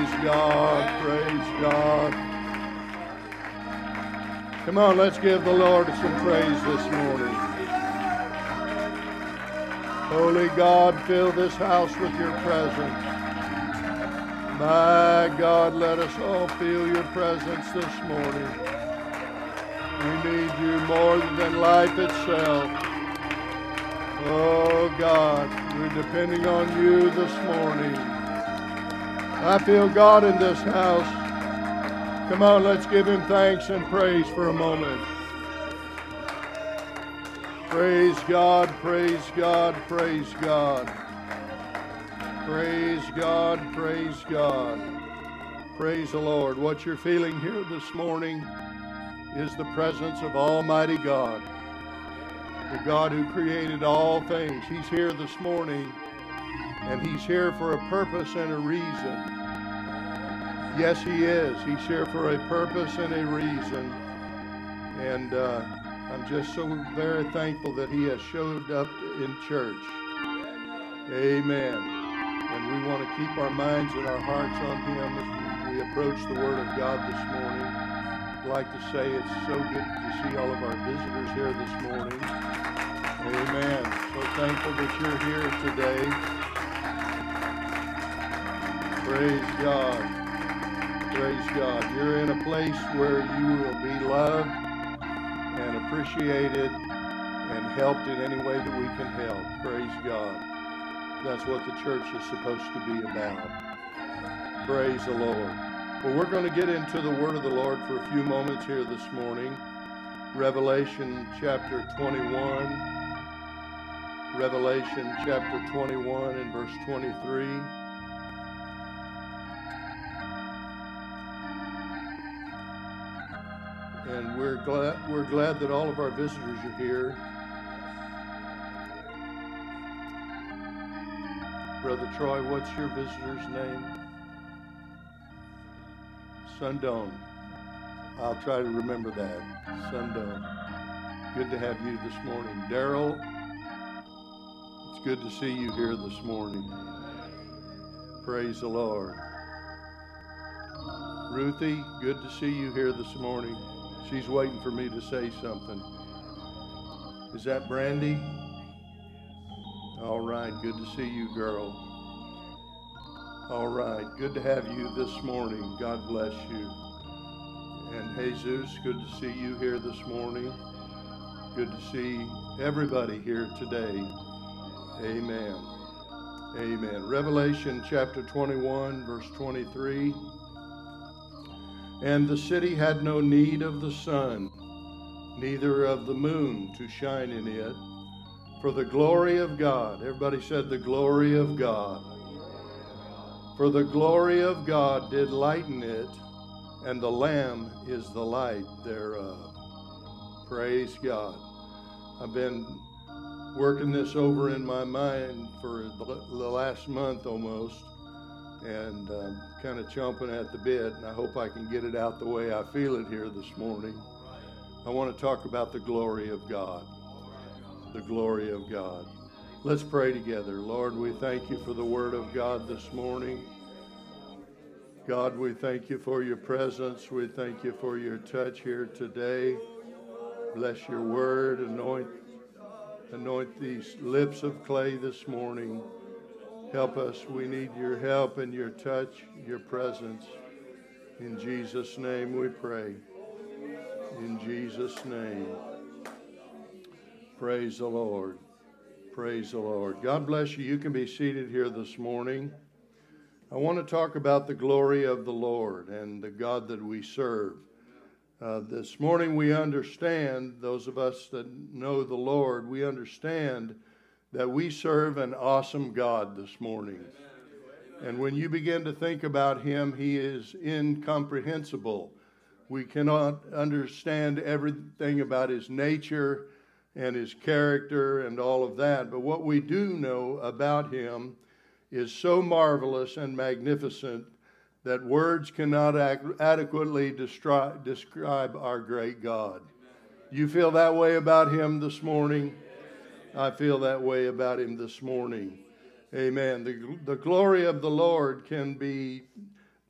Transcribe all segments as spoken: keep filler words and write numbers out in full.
Praise God, praise God. Come on, let's give the Lord some praise this morning. Holy God, fill this house with your presence. My God, let us all feel your presence this morning. We need you more than life itself. Oh God, we're depending on you this morning. I feel God in this house. Come on, let's give him thanks and praise for a moment. Praise God, praise God, praise God. Praise God, praise God. Praise the Lord. What you're feeling here this morning is the presence of Almighty God, the God who created all things. He's here this morning, and he's here for a purpose and a reason. Yes, he is. He's here for a purpose and a reason. And uh, I'm just so very thankful that he has showed up in church. Amen. And we want to keep our minds and our hearts on him as we approach the Word of God this morning. I'd like to say it's so good to see all of our visitors here this morning. Amen. So thankful that you're here today. Praise God. Praise God. You're in a place where you will be loved and appreciated and helped in any way that we can help. Praise God. That's what the church is supposed to be about. Praise the Lord. Well, we're going to get into the Word of the Lord for a few moments here this morning. Revelation chapter twenty-one. Revelation chapter twenty-one and verse twenty-three. And we're glad we're glad that all of our visitors are here. Brother Troy, what's your visitor's name? Sundone. I'll try to remember that. Sundone. Good to have you this morning. Daryl, it's good to see you here this morning. Praise the Lord. Ruthie, good to see you here this morning. She's waiting for me to say something. Is that Brandy? All right, good to see you, girl. All right, good to have you this morning. God bless you. And Jesus, good to see you here this morning. Good to see everybody here today. Amen. Amen. Revelation chapter twenty-one, verse twenty-three. And the city had no need of the sun, neither of the moon to shine in it, for the glory of God. Everybody said the glory of God. For the glory of God did lighten it, and the Lamb is the light thereof. Praise God. I've been working this over in my mind for the last month almost, and uh, kind of chomping at the bit, and I hope I can get it out the way I feel it here this morning. I want to talk about the glory of God. The glory of God. Let's pray together. Lord, we thank you for the Word of God this morning. God, we thank you for your presence. We thank you for your touch here today. Bless your Word. Anoint, anoint these lips of clay this morning. Help us. We need your help and your touch, your presence. In Jesus' name we pray. In Jesus' name. Praise the Lord. Praise the Lord. God bless you. You can be seated here this morning. I want to talk about the glory of the Lord and the God that we serve. Uh, this morning we understand, those of us that know the Lord, we understand that we serve an awesome God this morning. And when you begin to think about him, he is incomprehensible. We cannot understand everything about his nature and his character and all of that. But what we do know about him is so marvelous and magnificent that words cannot ac- adequately destri- describe our great God. You feel that way about him this morning? I feel that way about him this morning. Amen. The, the glory of the Lord can be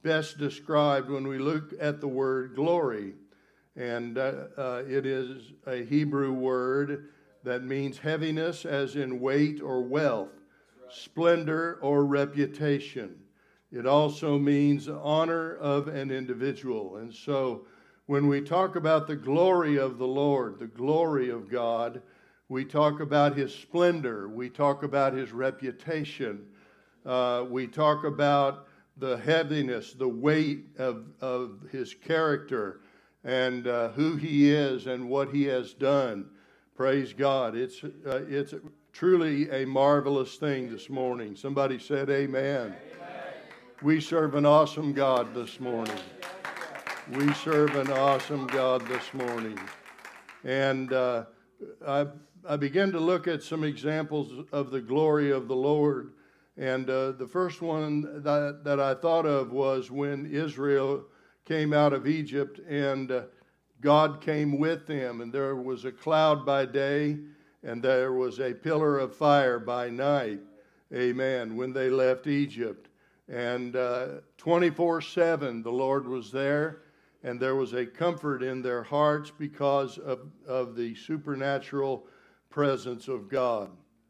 best described when we look at the word glory. And uh, uh, it is a Hebrew word that means heaviness, as in weight or wealth, splendor or reputation. It also means honor of an individual. And so when we talk about the glory of the Lord, the glory of God, we talk about his splendor, we talk about his reputation, uh, we talk about the heaviness, the weight of, of his character, and uh, who he is and what he has done. Praise God. It's, uh, it's truly a marvelous thing this morning. Somebody said amen. Amen. We serve an awesome God this morning. We serve an awesome God this morning. And uh, I, I began to look at some examples of the glory of the Lord. And uh, the first one that, that I thought of was when Israel came out of Egypt, and uh, God came with them, and there was a cloud by day, and there was a pillar of fire by night. Amen. When they left Egypt. And uh, twenty-four seven, the Lord was there, and there was a comfort in their hearts because of, of the supernatural presence of God.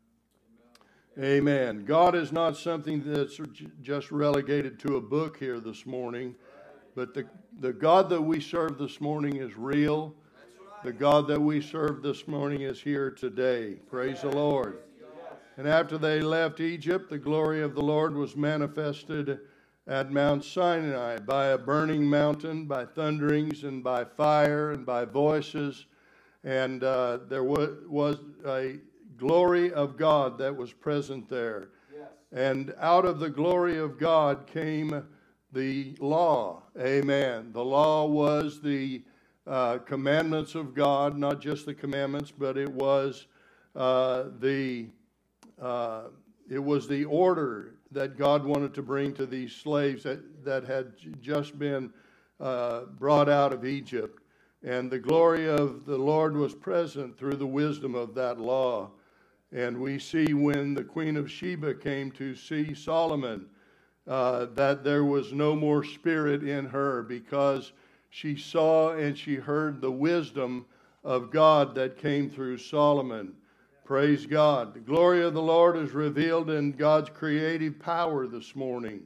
Amen. God is not something that's just relegated to a book here this morning, but the, the God that we serve this morning is real. The God that we serve this morning is here today. Praise the Lord. And after they left Egypt, the glory of the Lord was manifested at Mount Sinai by a burning mountain, by thunderings, and by fire, and by voices. And uh, there was, was a glory of God that was present there. Yes. And out of the glory of God came the law. Amen. The law was the uh, commandments of God, not just the commandments, but it was uh, the uh, it was the order that God wanted to bring to these slaves that, that had just been uh, brought out of Egypt. And the glory of the Lord was present through the wisdom of that law. And we see when the Queen of Sheba came to see Solomon, uh, that there was no more spirit in her, because she saw and she heard the wisdom of God that came through Solomon. Praise God. The glory of the Lord is revealed in God's creative power this morning.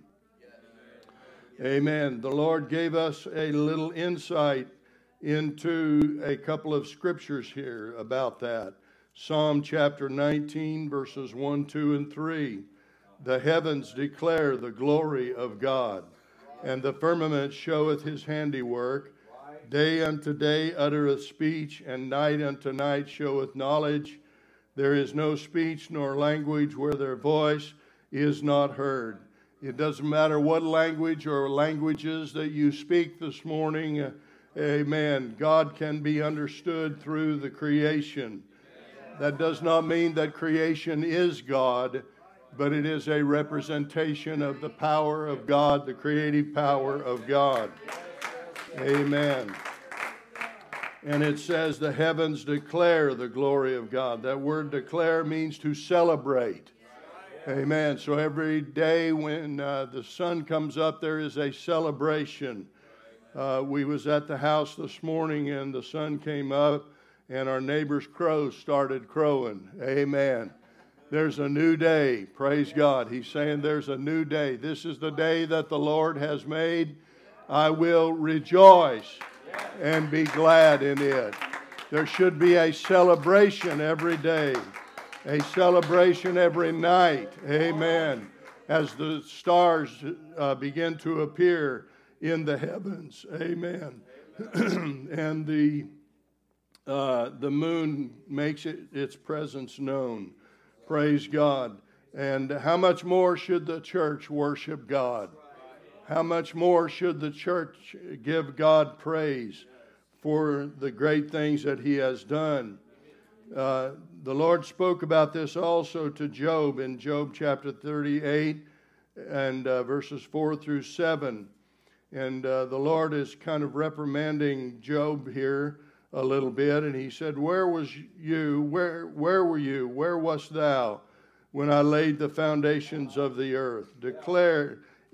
Amen. The Lord gave us a little insight into a couple of scriptures here about that. Psalm chapter nineteen, verses one, two, and three. The heavens declare the glory of God, and the firmament showeth his handiwork. Day unto day uttereth speech, and night unto night showeth knowledge. There is no speech nor language where their voice is not heard. It doesn't matter what language or languages that you speak this morning. Uh, amen. God can be understood through the creation. That does not mean that creation is God, but it is a representation of the power of God, the creative power of God. Amen. And it says the heavens declare the glory of God. That word declare means to celebrate. Amen. So every day when uh, the sun comes up, there is a celebration. Uh, we was at the house this morning, and the sun came up, and our neighbor's crows started crowing. Amen. There's a new day. Praise God. He's saying there's a new day. This is the day that the Lord has made. I will rejoice and be glad in it. There should be a celebration every day, a celebration every night. Amen. As the stars uh, begin to appear in the heavens. Amen. And the uh, the moon makes it, its presence known. Praise God. And how much more should the church worship God? How much more should the church give God praise for the great things that he has done? Uh, the Lord spoke about this also to Job in Job chapter thirty-eight and uh, verses four through seven. And uh, the Lord is kind of reprimanding Job here a little bit. And he said, where was you? Where, where were you? Where wast thou when I laid the foundations of the earth? Declare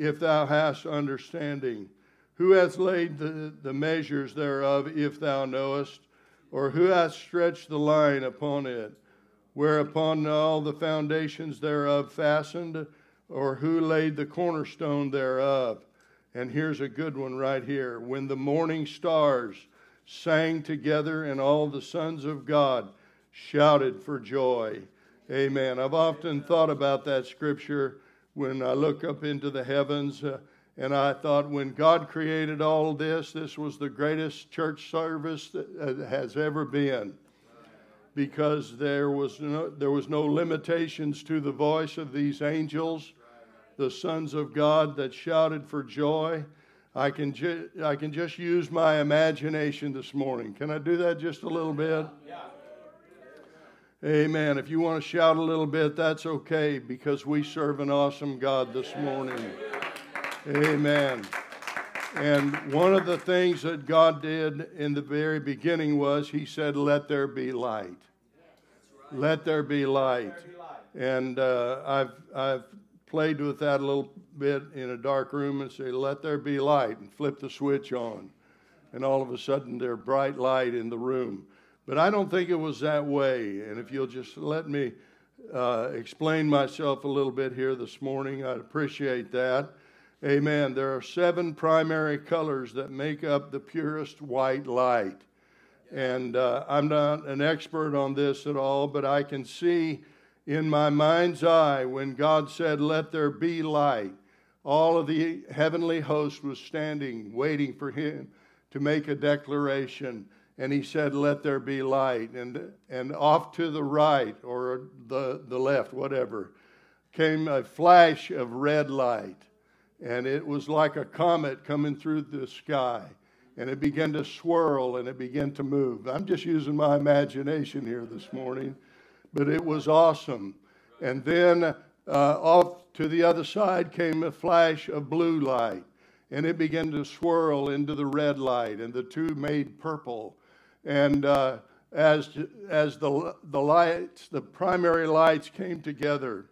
if thou hast understanding? Who hath laid the, the measures thereof, if thou knowest? Or who hath stretched the line upon it? Whereupon all the foundations thereof fastened? Or who laid the cornerstone thereof? And here's a good one right here. When the morning stars sang together, and all the sons of God shouted for joy. Amen. I've often thought about that scripture when I look up into the heavens, uh, and I thought when God created all this, this was the greatest church service that uh, has ever been, because there was no, there was no limitations to the voice of these angels, the sons of God that shouted for joy. I can ju- I can just use my imagination this morning. Can I do that just a little bit? Yeah. Amen. If you want to shout a little bit, that's okay, because we serve an awesome God this morning. Amen. And one of the things that God did in the very beginning was He said, "Let there be light." Let there be light. And uh, I've I've played with that a little bit in a dark room and say, "Let there be light," and flip the switch on, and all of a sudden there's bright light in the room. But I don't think it was that way. And if you'll just let me uh, explain myself a little bit here this morning, I'd appreciate that. Amen. There are seven primary colors that make up the purest white light. And uh, I'm not an expert on this at all, but I can see in my mind's eye when God said, "Let there be light," all of the heavenly host was standing, waiting for Him to make a declaration. And He said, "Let there be light." And and off to the right, or the, the left, whatever, came a flash of red light. And it was like a comet coming through the sky. And it began to swirl and it began to move. I'm just using my imagination here this morning. But it was awesome. And then uh, off to the other side came a flash of blue light. And it began to swirl into the red light. And the two made purple. And uh, as as the the lights, the primary lights came together,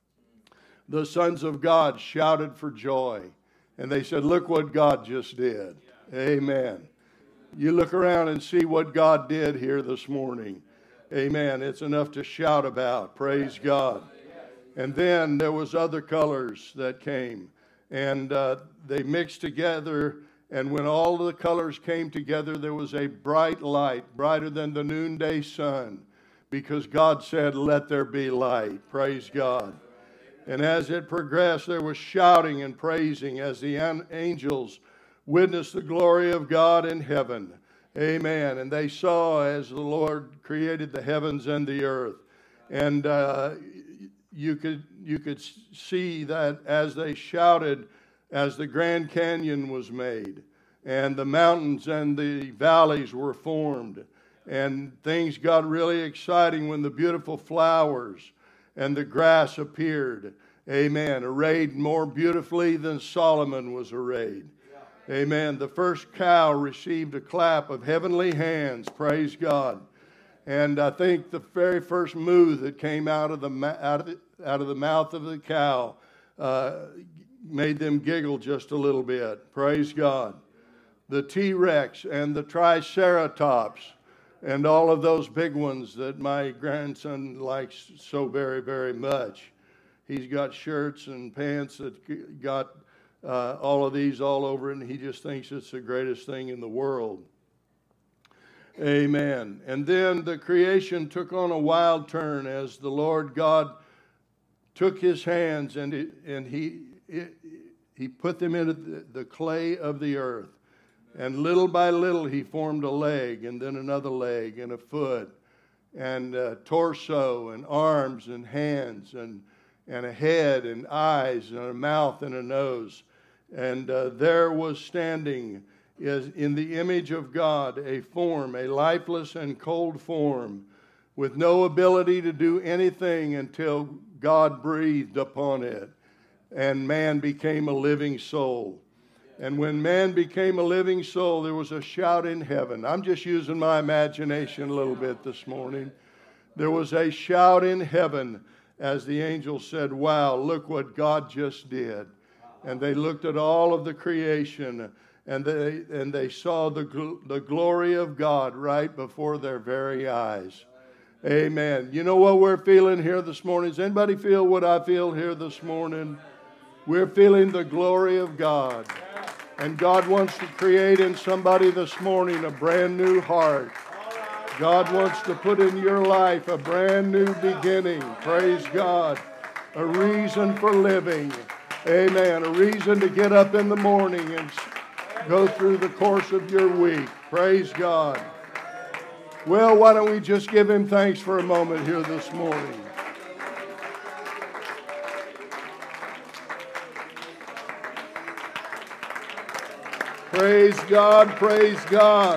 the sons of God shouted for joy. And they said, "Look what God just did." Yeah. Amen. You look around and see what God did here this morning. Amen. It's enough to shout about. Praise God. And then there was other colors that came. And uh, they mixed together. And when all the colors came together, there was a bright light, brighter than the noonday sun, because God said, "Let there be light." Praise God. And as it progressed, there was shouting and praising as the angels witnessed the glory of God in heaven. Amen. And they saw as the Lord created the heavens and the earth. And uh, you could you could see that as they shouted, as the Grand Canyon was made, and the mountains and the valleys were formed, and things got really exciting when the beautiful flowers and the grass appeared. Amen. Arrayed more beautifully than Solomon was arrayed. Yeah. Amen. The first cow received a clap of heavenly hands. Praise God. And I think the very first moo that came out of the out of the, out of the mouth of the cow uh, made them giggle just a little bit. Praise God. The T-Rex and the Triceratops and all of those big ones that my grandson likes so very, very much. He's got shirts and pants that got uh, all of these all over it, and he just thinks it's the greatest thing in the world. Amen. And then the creation took on a wild turn as the Lord God took His hands and it, and he it, he put them into the, the clay of the earth. And little by little He formed a leg, and then another leg, and a foot, and a torso, and arms, and hands, and and a head, and eyes, and a mouth, and a nose. And uh, there was standing is in the image of God a form, a lifeless and cold form, with no ability to do anything until God breathed upon it, and man became a living soul. And when man became a living soul, there was a shout in heaven. I'm just using my imagination a little bit this morning. There was a shout in heaven as the angel said, "Wow, look what God just did." And they looked at all of the creation, and they and they saw the gl- the glory of God right before their very eyes. Amen. You know what we're feeling here this morning? Does anybody feel what I feel here this morning? We're feeling the glory of God. And God wants to create in somebody this morning a brand new heart. God wants to put in your life a brand new beginning. Praise God. A reason for living. Amen. A reason to get up in the morning and go through the course of your week. Praise God. Well, why don't we just give Him thanks for a moment here this morning. Praise God, praise God.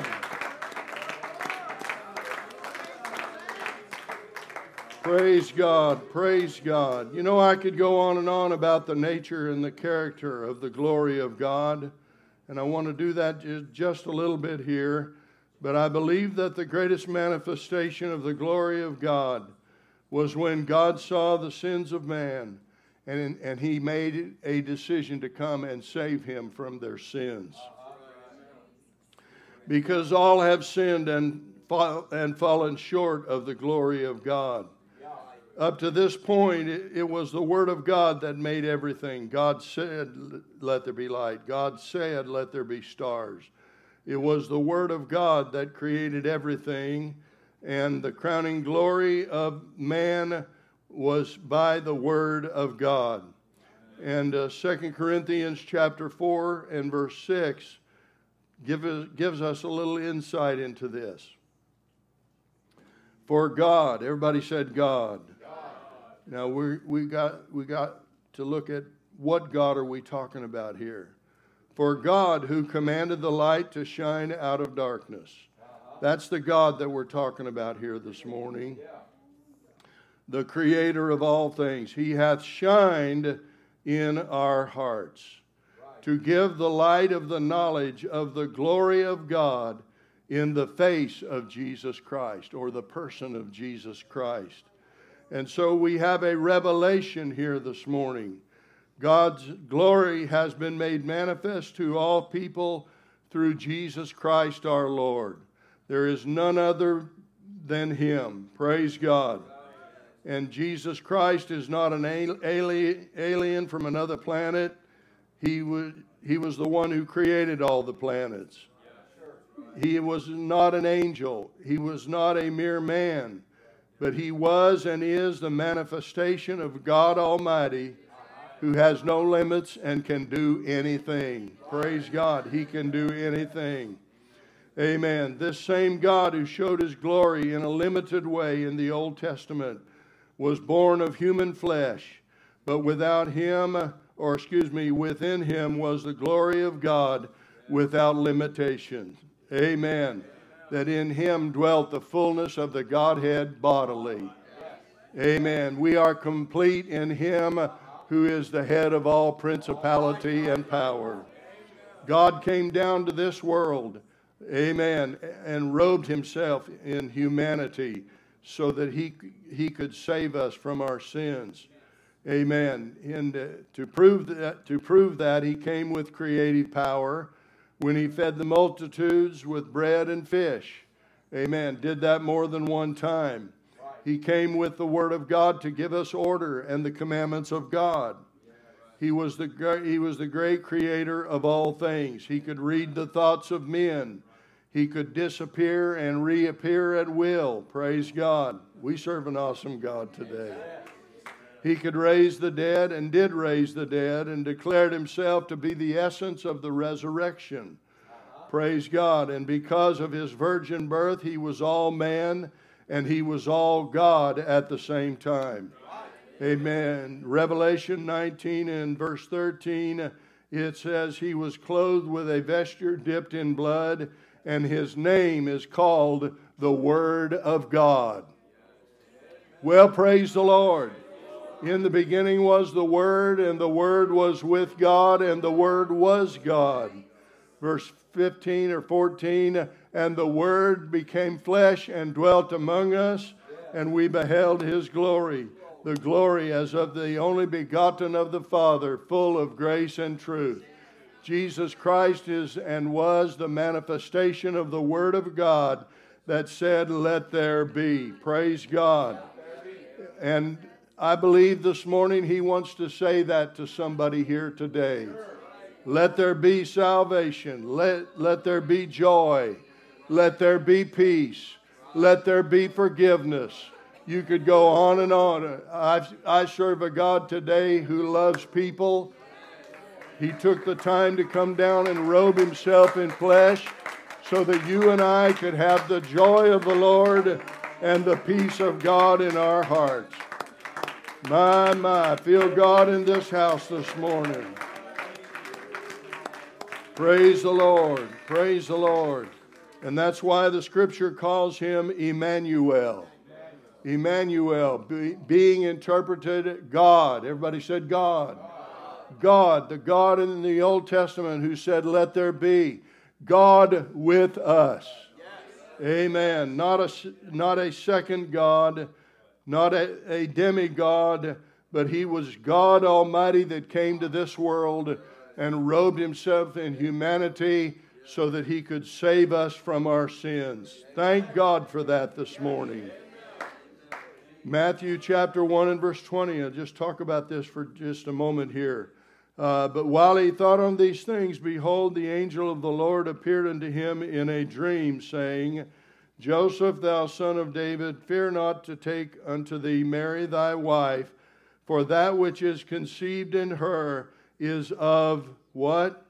Praise God, praise God. You know, I could go on and on about the nature and the character of the glory of God, and I want to do that just a little bit here. But I believe that the greatest manifestation of the glory of God was when God saw the sins of man, and, and He made a decision to come and save him from their sins. Because all have sinned and, fall, and fallen short of the glory of God. Up to this point, it, it was the Word of God that made everything. God said, let there be light. God said, let there be stars. It was the Word of God that created everything, and the crowning glory of man was by the Word of God. And uh, Second Corinthians chapter four and verse six give us, gives us a little insight into this. For God, everybody said God. God. Now we we got we got to look at what God are we talking about here. For God, who commanded the light to shine out of darkness. That's the God that we're talking about here this morning. The creator of all things. He hath shined in our hearts to give the light of the knowledge of the glory of God in the face of Jesus Christ, or the person of Jesus Christ. And so we have a revelation here this morning. God's glory has been made manifest to all people through Jesus Christ our Lord. There is none other than Him. Praise God. And Jesus Christ is not an alien from another planet. He was, he was the one who created all the planets. He was not an angel. He was not a mere man. But He was and is the manifestation of God Almighty, who has no limits and can do anything. Praise God. He can do anything. Amen. This same God who showed His glory in a limited way in the Old Testament was born of human flesh, but without Him, or excuse me, within Him was the glory of God without limitation. Amen. That in Him dwelt the fullness of the Godhead bodily. Amen. We are complete in Him who is the head of all principality and power. God came down to this world, amen, and robed Himself in humanity so that He, he could save us from our sins. Amen. And uh, to prove that, to prove that, He came with creative power when He fed the multitudes with bread and fish. Amen. Did that more than one time. He came with the Word of God to give us order and the commandments of God. He was the great, he was the great creator of all things. He could read the thoughts of men. He could disappear and reappear at will. Praise God. We serve an awesome God today. He could raise the dead and did raise the dead and declared Himself to be the essence of the resurrection. Praise God. And because of His virgin birth, He was all man and He was all God at the same time. Amen. Revelation nineteen and verse thirteen, it says, He was clothed with a vesture dipped in blood, and His name is called the Word of God. Well, praise the Lord. In the beginning was the Word, and the Word was with God, and the Word was God. Verse fifteen or fourteen, and the Word became flesh and dwelt among us, and we beheld His glory. the glory as of the only begotten of the Father, full of grace and truth. Jesus Christ is and was the manifestation of the Word of God that said, let there be. Praise God. And I believe this morning He wants to say that to somebody here today. Let there be salvation. Let, let there be joy. Let there be peace. Let there be forgiveness. You could go on and on. I, I serve a God today who loves people. He took the time to come down and robe Himself in flesh so that you and I could have the joy of the Lord and the peace of God in our hearts. My, my, feel God in this house this morning. Praise the Lord. Praise the Lord. And that's why the Scripture calls Him Emmanuel. Emmanuel, be, being interpreted God. Everybody said God. God, the God in the Old Testament who said, let there be. God with us. Amen. Not a, not a second God, not a, a demigod, but He was God Almighty that came to this world and robed Himself in humanity so that He could save us from our sins. Thank God for that this morning. Matthew chapter one and verse twenty. I'll just talk about this for just a moment here. Uh, but while he thought on these things, behold, the angel of the Lord appeared unto him in a dream, saying, Joseph, thou son of David, fear not to take unto thee Mary thy wife, for that which is conceived in her is of what?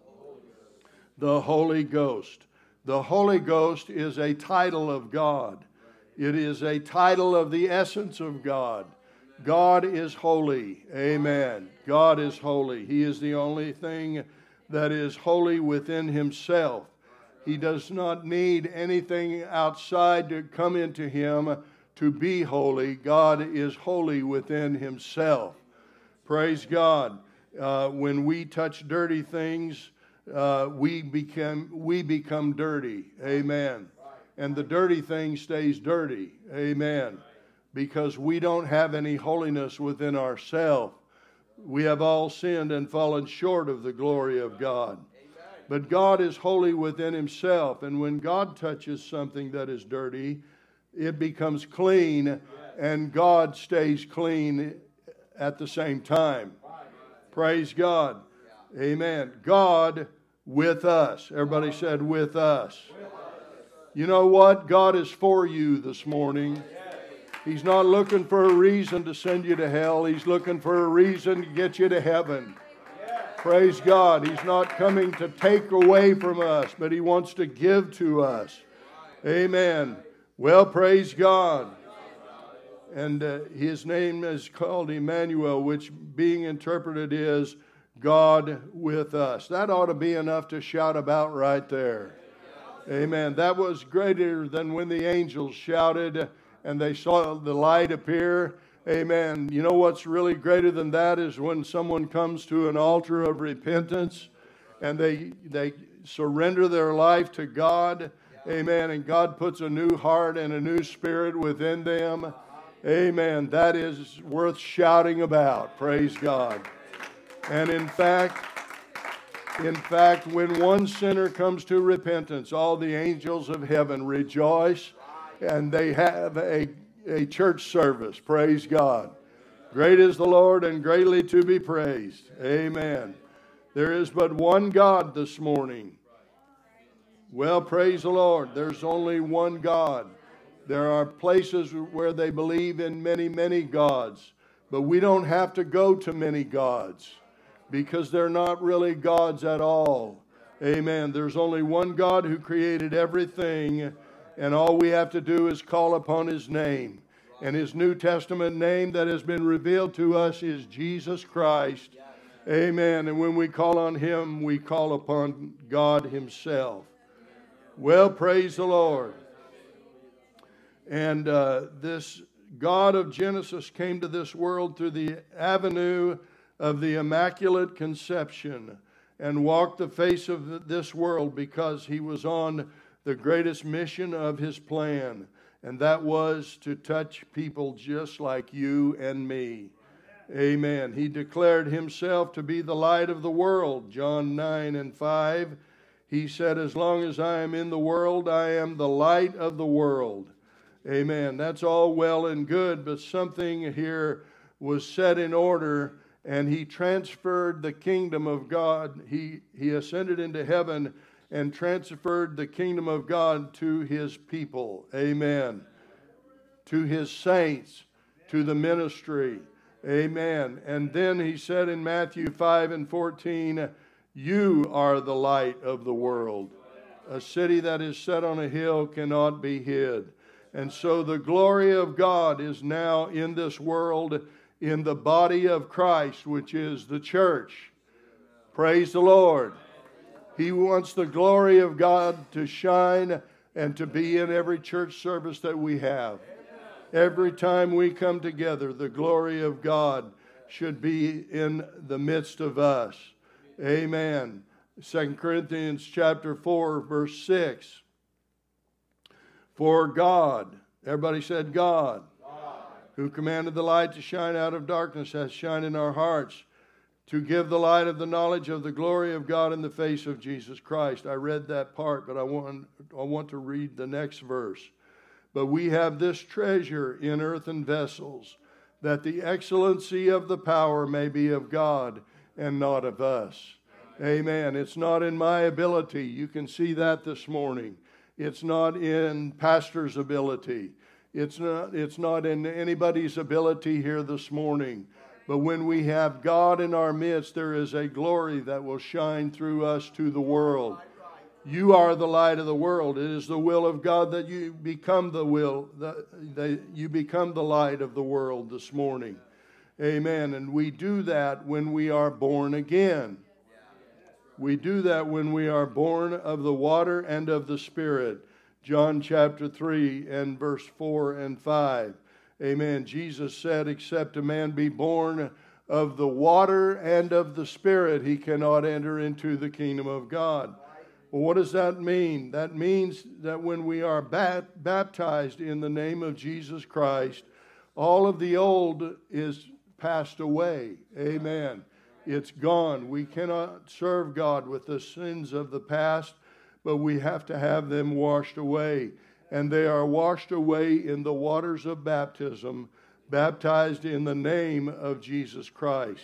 The Holy Ghost. The Holy Ghost is a title of God. It is a title of the essence of God. God is holy. Amen. God is holy. He is the only thing that is holy within Himself. He does not need anything outside to come into Him to be holy. God is holy within Himself. Praise God. Uh, when we touch dirty things, uh, we become we become dirty. Amen. And the dirty thing stays dirty. Amen. Because we don't have any holiness within ourselves. We have all sinned and fallen short of the glory of God. But God is holy within Himself. And when God touches something that is dirty, it becomes clean, and God stays clean at the same time. Praise God. Amen. God with us. Everybody said with us. You know what? God is for you this morning. He's not looking for a reason to send you to hell. He's looking for a reason to get you to heaven. Praise God. He's not coming to take away from us, but He wants to give to us. Amen. Well, praise God. And uh, His name is called Emmanuel, which being interpreted is God with us. That ought to be enough to shout about right there. Amen. That was greater than when the angels shouted and they saw the light appear. Amen. You know what's really greater than that is when someone comes to an altar of repentance and they they surrender their life to God. Amen. And God puts a new heart and a new spirit within them. Amen. That is worth shouting about. Praise God. And in fact, in fact, when one sinner comes to repentance, all the angels of heaven rejoice. And they have a, a church service. Praise God. Great is the Lord and greatly to be praised. Amen. There is but one God this morning. Well, praise the Lord. There's only one God. There are places where they believe in many, many gods. But we don't have to go to many gods because they're not really gods at all. Amen. There's only one God who created everything. And all we have to do is call upon His name. And His New Testament name that has been revealed to us is Jesus Christ. Amen. And when we call on Him, we call upon God Himself. Well, praise the Lord. And uh, this God of Genesis came to this world through the avenue of the Immaculate Conception and walked the face of this world because He was on the greatest mission of His plan. and that was to touch people just like you and me. Amen. He declared himself to be the light of the world. John nine and five. He said, as long as I am in the world, I am the light of the world. Amen. That's all well and good, but something here was set in order, and he transferred the kingdom of God. He, he ascended into heaven and transferred the kingdom of God to his people. Amen. To his saints, to the ministry. Amen. And then he said in Matthew five and fourteen, you are the light of the world. A city that is set on a hill cannot be hid. And so the glory of God is now in this world, in the body of Christ, which is the church. Praise the Lord. He wants the glory of God to shine and to be in every church service that we have. Every time we come together, the glory of God should be in the midst of us. Amen. Second Corinthians chapter four, verse six. For God, everybody said God, God, who commanded the light to shine out of darkness, has shined in our hearts to give the light of the knowledge of the glory of God in the face of Jesus Christ. I read that part, but I want, I want to read the next verse. But we have this treasure in earthen vessels, that the excellency of the power may be of God and not of us. Amen. It's not in my ability. You can see that this morning. It's not in pastor's ability. It's not, it's not in anybody's ability here this morning. But when we have God in our midst, there is a glory that will shine through us to the world. You are the light of the world. It is the will of God that you become the will, that, that you become the light of the world this morning. Amen. And we do that when we are born again. We do that when we are born of the water and of the Spirit. John chapter three and verse four and five. Amen. Jesus said, except a man be born of the water and of the Spirit, he cannot enter into the kingdom of God. Well, what does that mean? That means that when we are bat- baptized in the name of Jesus Christ, all of the old is passed away. Amen. It's gone. We cannot serve God with the sins of the past, but we have to have them washed away. And they are washed away in the waters of baptism, baptized in the name of Jesus Christ.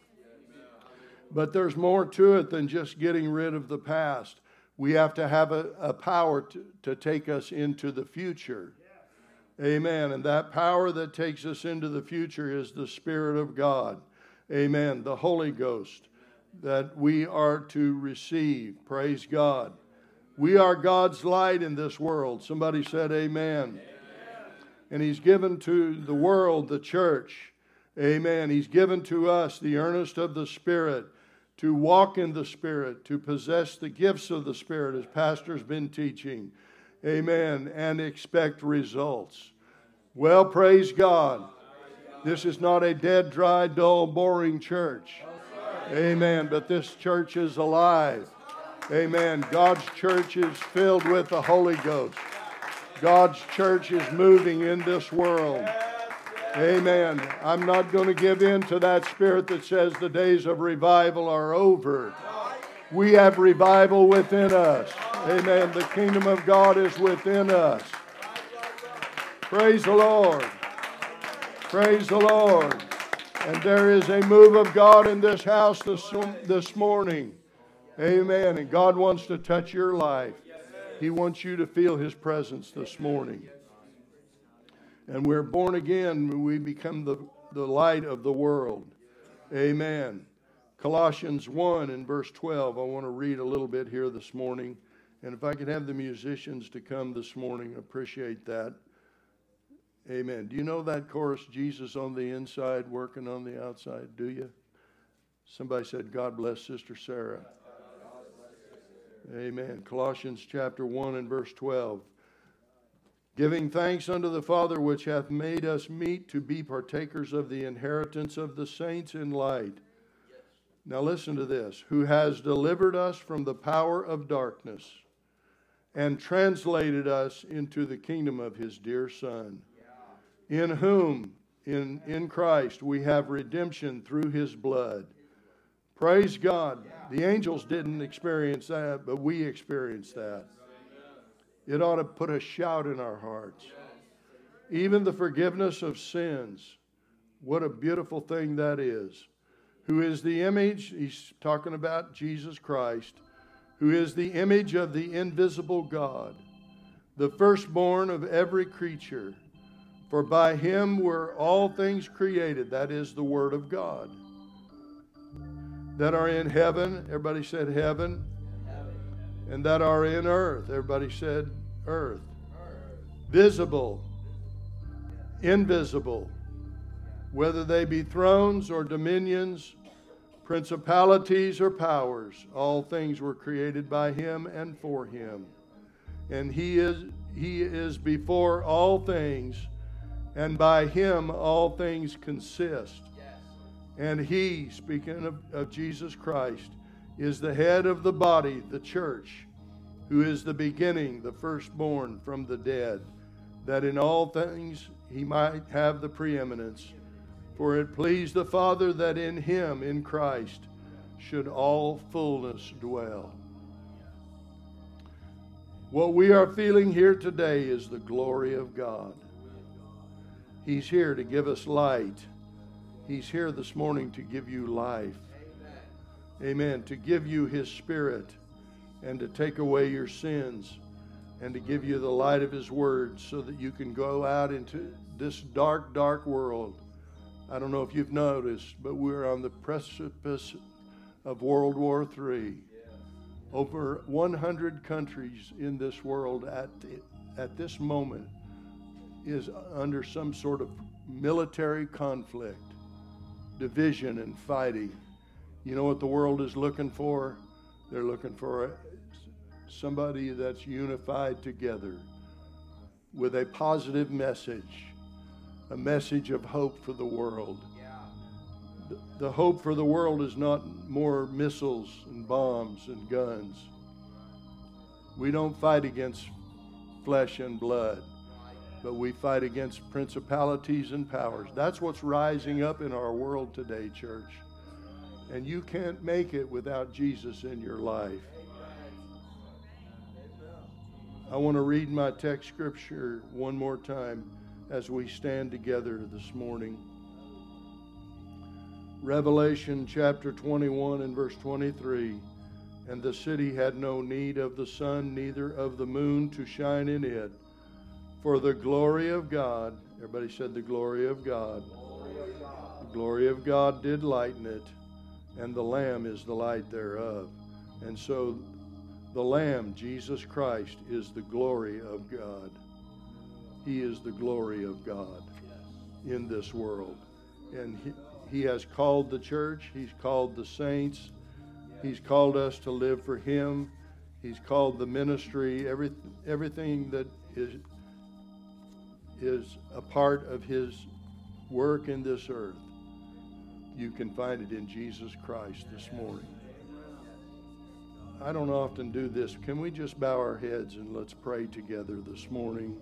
But there's more to it than just getting rid of the past. We have to have a, a power to, to take us into the future. Amen. And that power that takes us into the future is the Spirit of God. Amen. The Holy Ghost that we are to receive. Praise God. We are God's light in this world. Somebody said amen. Amen. And He's given to the world, the church. Amen. He's given to us the earnest of the Spirit, to walk in the Spirit, to possess the gifts of the Spirit, as Pastor's been teaching. Amen. And expect results. Well, praise God. This is not a dead, dry, dull, boring church. Amen. But this church is alive. Amen. God's church is filled with the Holy Ghost. God's church is moving in this world. Amen. I'm not going to give in to that spirit that says the days of revival are over. We have revival within us. Amen. The kingdom of God is within us. Praise the Lord. Praise the Lord. And there is a move of God in this house this, this morning. Amen. And God wants to touch your life. He wants you to feel His presence this morning. And we're born again. We become the, the light of the world. Amen. Colossians one and verse twelve. I want to read a little bit here this morning. And if I could have the musicians to come this morning, I appreciate that. Amen. Do you know that chorus, Jesus on the inside, working on the outside? Do you? Somebody said, God bless Sister Sarah. Amen. Colossians chapter one and verse twelve. Giving thanks unto the Father which hath made us meet to be partakers of the inheritance of the saints in light. Now listen to this. Who has delivered us from the power of darkness and translated us into the kingdom of his dear Son, in whom, in, in Christ, we have redemption through his blood. Praise God. The angels didn't experience that, but we experienced that. It ought to put a shout in our hearts. Even the forgiveness of sins. What a beautiful thing that is. Who is the image, he's talking about Jesus Christ, who is the image of the invisible God, the firstborn of every creature. For by him were all things created, that is the Word of God, that are in heaven, everybody said heaven, heaven. And that are in earth, everybody said earth, earth. Visible, invisible, whether they be thrones or dominions, principalities or powers, all things were created by him and for him. And he is he is before all things, and by him all things consist. And he, speaking of, of Jesus Christ, is the head of the body, the church, who is the beginning, the firstborn from the dead, that in all things he might have the preeminence. For it pleased the Father that in him, in Christ, should all fullness dwell. What we are feeling here today is the glory of God. He's here to give us light. He's here this morning to give you life. Amen. Amen. To give you his Spirit and to take away your sins and to give you the light of his word so that you can go out into this dark, dark world. I don't know if you've noticed, but we're on the precipice of World War Three. Over one hundred countries in this world at, at this moment is under some sort of military conflict, division and fighting. You know what the world is looking for? They're looking for somebody that's unified together with a positive message, a message of hope for the world. The, the hope for the world is not more missiles and bombs and guns. We don't fight against flesh and blood, but we fight against principalities and powers. That's what's rising up in our world today, church. And you can't make it without Jesus in your life. I want to read my text scripture one more time as we stand together this morning. Revelation chapter twenty-one and verse twenty-three. And the city had no need of the sun, neither of the moon to shine in it. For the glory of God, everybody said the glory of God. Glory of God. The glory of God did lighten it, and the Lamb is the light thereof. And so the Lamb, Jesus Christ, is the glory of God. He is the glory of God in this world. And he, he has called the church. He's called the saints. He's called us to live for him. He's called the ministry, every, everything that is, is a part of his work in this earth. You can find it in Jesus Christ this morning. I don't often do this. Can we just bow our heads and let's pray together this morning?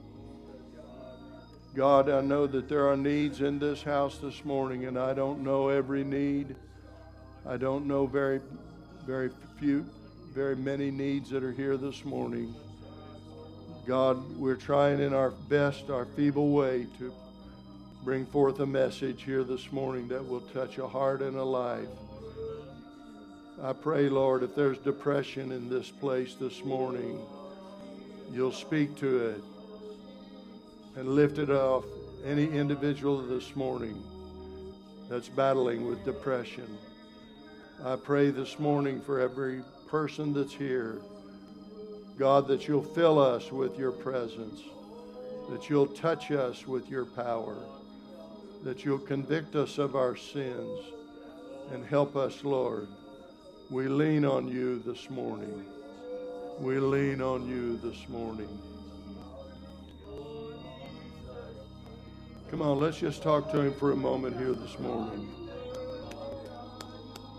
God, I know that there are needs in this house this morning, and I don't know every need. I don't know very, very few, very many needs that are here this morning. God, we're trying in our best, our feeble way to bring forth a message here this morning that will touch a heart and a life. I pray, Lord, if there's depression in this place this morning, you'll speak to it and lift it off any individual this morning that's battling with depression. I pray this morning for every person that's here, God, that you'll fill us with your presence, that you'll touch us with your power, that you'll convict us of our sins and help us, Lord. We lean on you this morning. We lean on you this morning. Come on, let's just talk to him for a moment here this morning.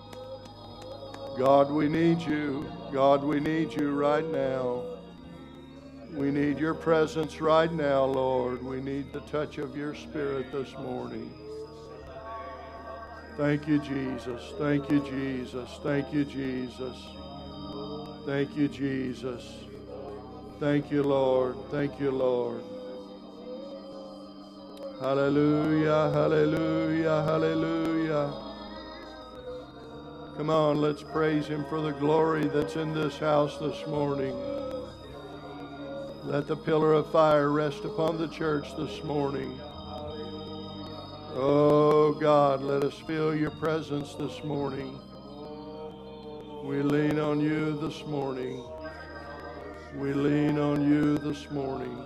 God, we need you. God, we need you right now. We need your presence right now, Lord. We need the touch of your Spirit this morning. Thank you, Jesus. Thank you, Jesus. Thank you, Jesus. Thank you, Jesus. Thank you, Lord. Thank you, Lord. Hallelujah, hallelujah, hallelujah. Come on, let's praise him for the glory that's in this house this morning. Let the pillar of fire rest upon the church this morning. Oh God, let us feel your presence this morning. We lean on you this morning. We lean on you this morning.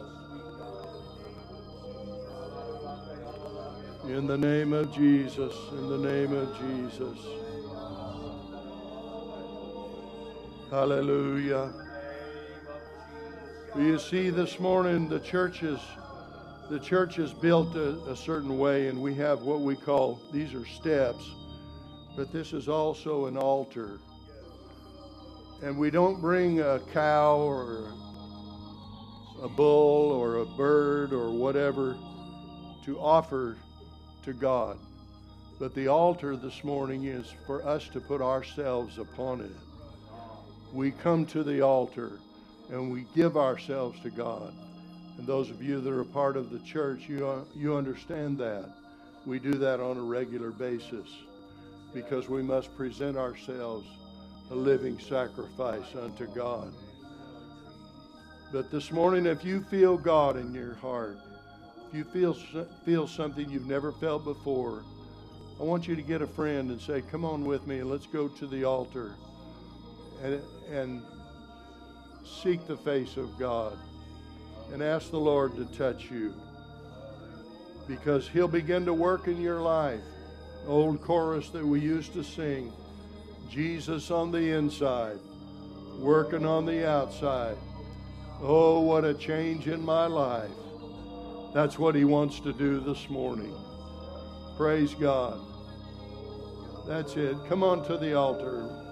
In the name of Jesus, in the name of Jesus. Hallelujah. You see, this morning the church is, the church is built a, a certain way, and we have what we call, these are steps, but this is also an altar. And we don't bring a cow or a bull or a bird or whatever to offer to God. But the altar this morning is for us to put ourselves upon it. We come to the altar and we give ourselves to God. And those of you that are part of the church, you, you understand that. We do that on a regular basis because we must present ourselves a living sacrifice unto God. But this morning, if you feel God in your heart, if you feel, feel something you've never felt before, I want you to get a friend and say, come on with me and let's go to the altar and, and seek the face of God and ask the Lord to touch you, because he'll begin to work in your life. Old chorus that we used to sing, Jesus on the inside, working on the outside. Oh, what a change in my life. That's what he wants to do this morning. Praise God. That's it. Come on to the altar.